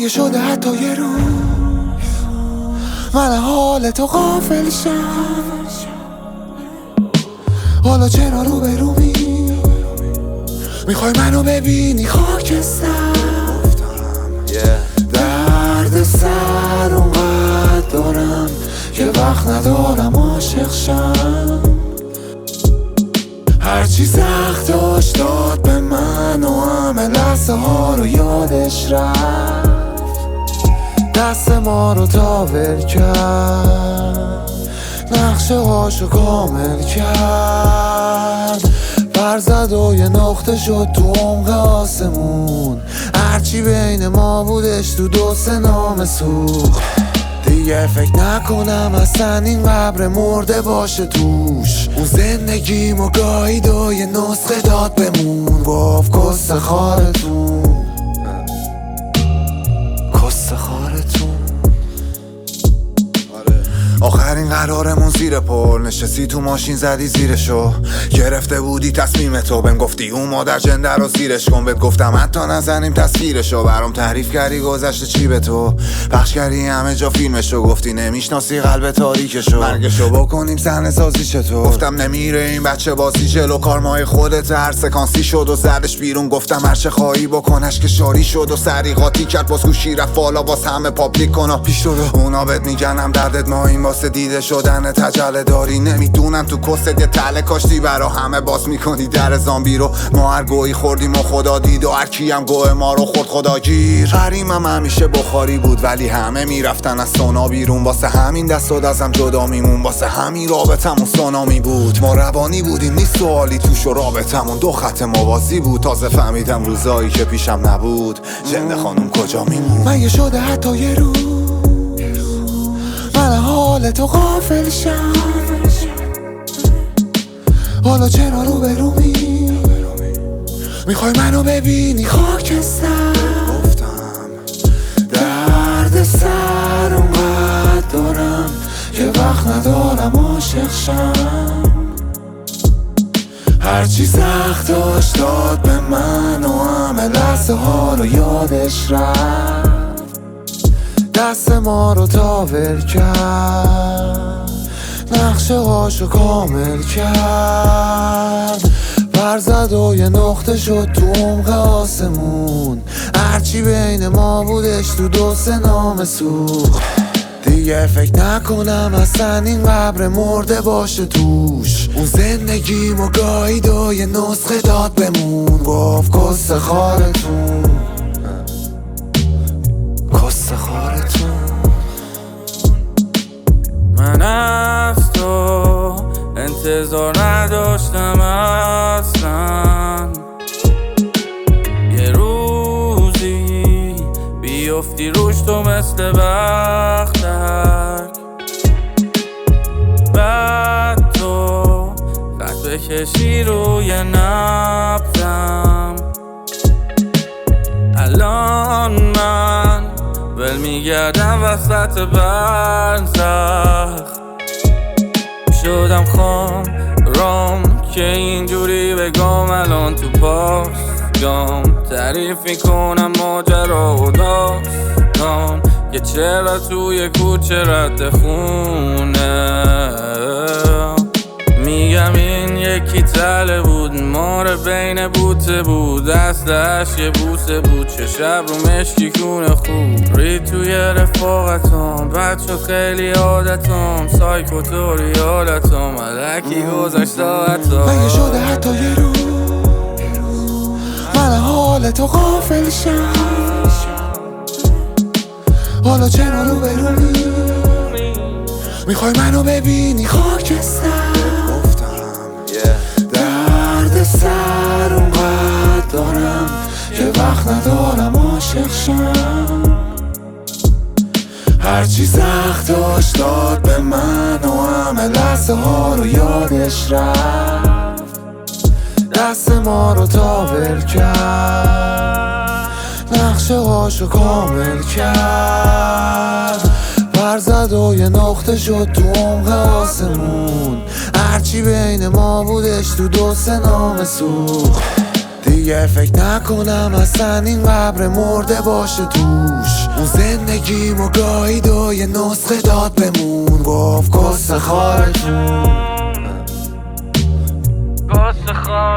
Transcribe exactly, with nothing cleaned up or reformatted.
مگه شده حتی یه روز من حال تو غافل شم؟ حالا چرا رو به رو می میخوای منو ببینی خاکستر؟ درد سر اونقدر دارم که وقت ندارم عاشق شم. هرچی سخت داشت داد به من و همه لحظه ها رو یادش رفت. دست ما رو تاول کرد، نقشه هاشو کامل کرد. برزد و یه نقطه شد تو عمق آسمون. هرچی بین ما بودش تو دو سه نام سوخت. دیگه فکر نکنم اصلا این قبر مرده باشه توش. اون زندگیم و گاهید و یه نسخه داد بمون. گفت کس خارتون، کس خارتون. آخرین قرارمون زیر پل نشستی تو ماشین زدی زیرشو. گرفته بودی تصمیم تو، بهم گفتی اون مادر جنده رو زیرش کن. بهت گفتم حتی نزنیم تصویرشو. برام تعریف کردی گذشته چی به تو، پخش کردی همه جا فیلمشو. گفتی نمیشناسی قلب تاریکشو، مرگشو بکنیم صحنه سازی چطور. گفتم نمیره این بچه بازی جلو کارمای خودت. هر سکانسی شد و زدش بیرون. گفتم هر چه خواهی بکنش که شاری شد و سری قاطی کرد. باز گوشی رفت بالا باز همه پابلیک کن پیش تو رو. اونا بهت میگنم دردت ما این واسه دیده شدن تجله داری. نمیدونم تو کست یه تله کاشتی برا همه باز میکنی در زامبی رو. ما هر گویی خوردیم و خدا دید و هر کی هم گوه ما رو خورد خداگیر. حریمم همیشه بخاری بود ولی همه میرفتن از سونا بیرون. واسه همین دست و دستم جدا میمون، واسه همین رابطمون سونامی بود. ما روانی بودیم نیست سوالی توش و رابطمون دو خط موازی بود. تازه فهمیدم روزایی که پیشم نبود جنده خانوم کجا میمون. مگه شده حتی یه روز من حال تو غافل شم؟ حالا چرا رو به رو می میخوای منو ببینی خاکستر؟ گفتم درد سر اونقدر دارم که وقت ندارم عاشق شم. هرچی سخت داشت داد به من و همه لحظه ها رو یادش رفت. دست ما رو تاول کرد، نقشه هاشو کامل کرد. برزد و یه نقطه شد تو عمق آسمون. هرچی بین ما بودش تو دو سه نام سوخت. دیگه فکر نکنم اصلا این قبر مرده باشه توش. اون زندگیم و گاهید و یه نسخه داد بمون. گفت کس خارتون، کس خارتون. من از تو انتظار نداشتم اصلا یه روزی بیفتی روش تو مثل بختک. بعد تو خط بکشی روی نبضم. الان من ول میگردم وسط برزخ. شدم خام رام که اینجوری بگم الان تو پاسگام. تعریف میکنم ماجرا و داستان که چرا توی کوچه رد خونه. میگم این یکی تله بود، مار بین بوته بود. اصلش یه بوسه بود، چه شب رو مشکی کونه خوب. رید توی رفاقتام بد شد خیلی عادتام. سایکوتوری حالتام ملکی گذشت ساعتام. مگه شده حتی یه روز من حال تو غافل شم؟ حالا چرا رو به رو می میخوای منو ببینی خاکستر؟ درد سر اونقدر دارم که وقت ندارم عاشق شم. هرچی سخت داشت داد به من و همه لحظه ها رو یادش رفت. دست ما رو تاول کرد، نقشه هاشو کامل کرد. برزد و یه نقطه شد تو عمق آسمون. هرچی بین ما بودش تو دو سه نام سوخت. دیگه فکر نکنم اصلا این قبر مرده باشه توش. اون زندگیمو گاهید و یه نسخه داد بمون، گفت کس خارتون کس خار